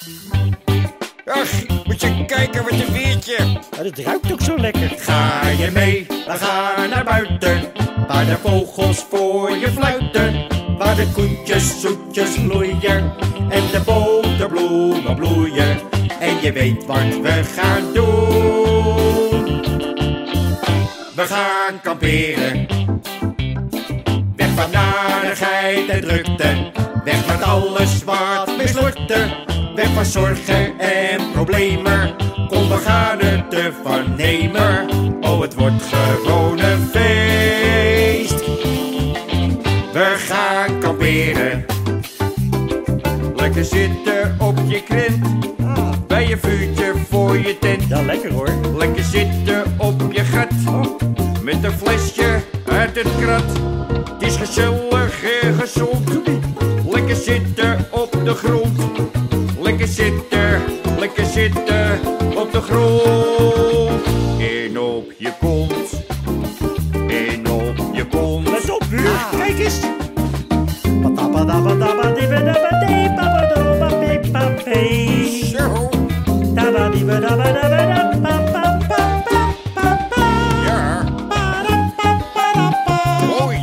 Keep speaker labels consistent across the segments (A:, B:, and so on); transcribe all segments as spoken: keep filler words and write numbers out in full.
A: Ach, moet je kijken wat een weertje.
B: Maar het ruikt ook zo lekker.
A: Ga je mee, we gaan naar buiten, waar de vogels voor je fluiten, waar de koetjes zoetjes bloeien en de boterbloemen bloeien. En je weet wat we gaan doen. We gaan kamperen, weg van narigheid en drukte, weg met alles wat mislukte, weg van zorgen en problemen. Kom, we gaan het ervan nemen. Oh, het wordt gewoon een feest. We gaan kamperen, lekker zitten op je krent, bij je vuurtje voor je tent.
B: Ja, lekker hoor.
A: Lekker zitten op je gat, met een flesje uit het krat. Het is gezellig en gezond. Lekker zitten op de grond. Lekker zitten, lekker zitten op de grond. En op je kont, en op je kont.
B: Let op, buur.
A: Ah.
B: Kijk eens.
A: Zo. Ja. Mooi.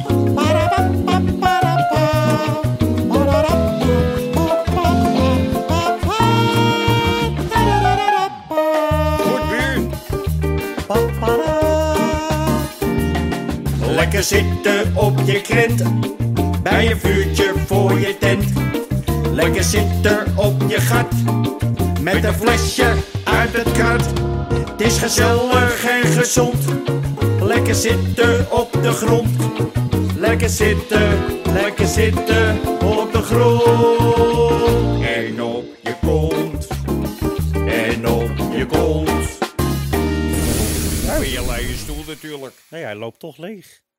A: Goed, buur. Lekker zitten op je krent, bij een vuurtje voor je tent. Lekker zitten op je gat, met een flesje uit het krat. Het is gezellig en gezond. Lekker zitten op de grond. Lekker zitten, lekker zitten op de grond. En op je kont, en op je kont. Nou, je leien stoel natuurlijk.
B: Nee, hij loopt toch leeg.